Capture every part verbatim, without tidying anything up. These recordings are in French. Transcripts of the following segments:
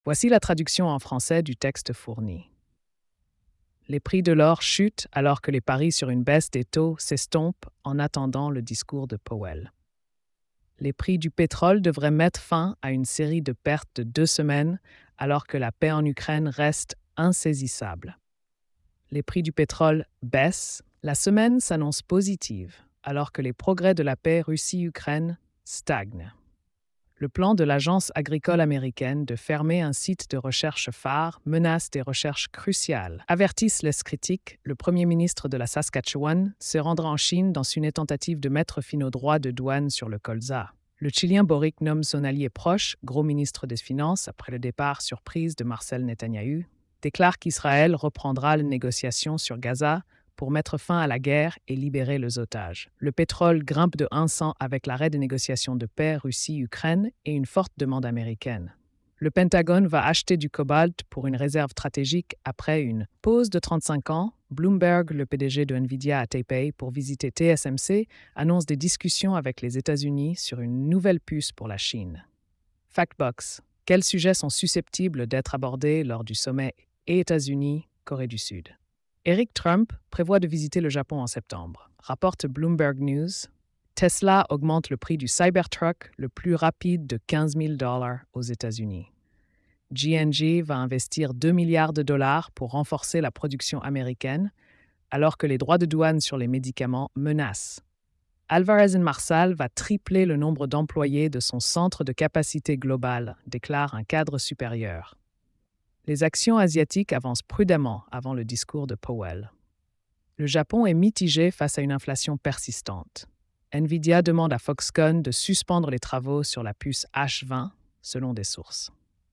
Voici la traduction en français du texte fourni. Les prix de l'or chutent alors que les paris sur une baisse des taux s'estompent en attendant le discours de Powell. Les prix du pétrole devraient mettre fin à une série de pertes de deux semaines alors que la paix en Ukraine reste insaisissable. Les prix du pétrole baissent, la semaine s'annonce positive alors que les progrès de la paix Russie-Ukraine stagnent. Le plan de l'Agence agricole américaine de fermer un site de recherche phare menace des recherches cruciales. Avertissent les critiques, le premier ministre de la Saskatchewan se rendra en Chine dans une tentative de mettre fin aux droits de douane sur le colza. Le Chilien Boric nomme son allié proche, gros ministre des Finances, après le départ surprise de Marcel Netanyahou, déclare qu'Israël reprendra les négociations sur Gaza pour mettre fin à la guerre et libérer les otages. Le pétrole grimpe de un cent avec l'arrêt des négociations de paix Russie-Ukraine et une forte demande américaine. Le Pentagone va acheter du cobalt pour une réserve stratégique après une pause de trente-cinq ans. Bloomberg, le P D G de Nvidia à Taipei pour visiter T S M C, annonce des discussions avec les États-Unis sur une nouvelle puce pour la Chine. Factbox. Quels sujets sont susceptibles d'être abordés lors du sommet États-Unis-Corée du Sud? Eric Trump prévoit de visiter le Japon en septembre. Rapporte Bloomberg News. Tesla augmente le prix du Cybertruck le plus rapide de quinze mille dollars aux États-Unis. G and G va investir deux milliards de dollars pour renforcer la production américaine, alors que les droits de douane sur les médicaments menacent. Alvarez and Marsal va tripler le nombre d'employés de son centre de capacité globale, déclare un cadre supérieur. Les actions asiatiques avancent prudemment avant le discours de Powell. Le Japon est mitigé face à une inflation persistante. Nvidia demande à Foxconn de suspendre les travaux sur la puce H vingt, selon des sources.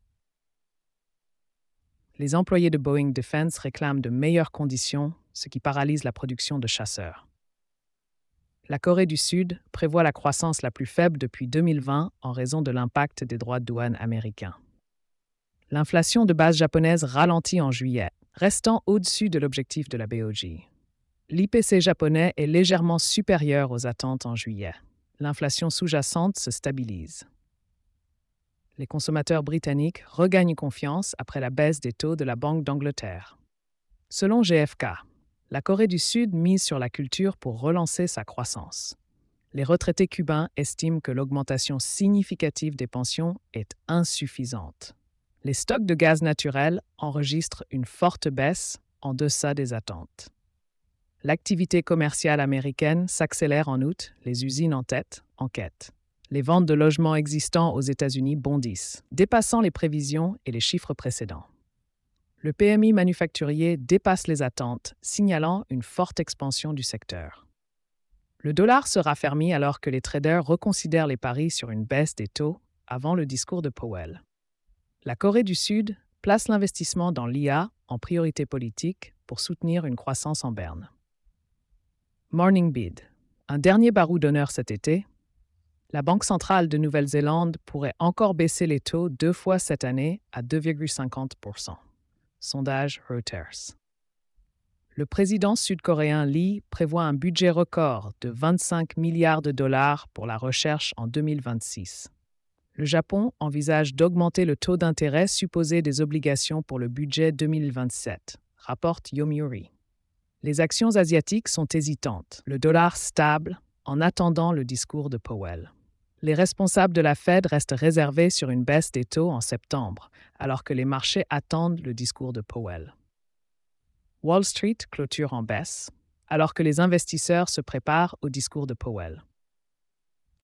Les employés de Boeing Defense réclament de meilleures conditions, ce qui paralyse la production de chasseurs. La Corée du Sud prévoit la croissance la plus faible depuis deux mille vingt en raison de l'impact des droits de douane américains. L'inflation de base japonaise ralentit en juillet, restant au-dessus de l'objectif de la B O J. L'I P C japonais est légèrement supérieur aux attentes en juillet. L'inflation sous-jacente se stabilise. Les consommateurs britanniques regagnent confiance après la baisse des taux de la Banque d'Angleterre. Selon G F K, la Corée du Sud mise sur la culture pour relancer sa croissance. Les retraités cubains estiment que l'augmentation significative des pensions est insuffisante. Les stocks de gaz naturel enregistrent une forte baisse en deçà des attentes. L'activité commerciale américaine s'accélère en août, les usines en tête, en quête. Les ventes de logements existants aux États-Unis bondissent, dépassant les prévisions et les chiffres précédents. Le P M I manufacturier dépasse les attentes, signalant une forte expansion du secteur. Le dollar se raffermit alors que les traders reconsidèrent les paris sur une baisse des taux avant le discours de Powell. La Corée du Sud place l'investissement dans l'I A en priorité politique pour soutenir une croissance en berne. Morning Bid. Un dernier barreau d'honneur cet été. La Banque centrale de Nouvelle-Zélande pourrait encore baisser les taux deux fois cette année à deux virgule cinquante pour cent. Sondage Reuters. Le président sud-coréen Lee prévoit un budget record de vingt-cinq milliards de dollars pour la recherche en deux mille vingt-six. Le Japon envisage d'augmenter le taux d'intérêt supposé des obligations pour le budget deux mille vingt-sept, rapporte Yomiuri. Les actions asiatiques sont hésitantes, le dollar stable, en attendant le discours de Powell. Les responsables de la Fed restent réservés sur une baisse des taux en septembre, alors que les marchés attendent le discours de Powell. Wall Street clôture en baisse, alors que les investisseurs se préparent au discours de Powell.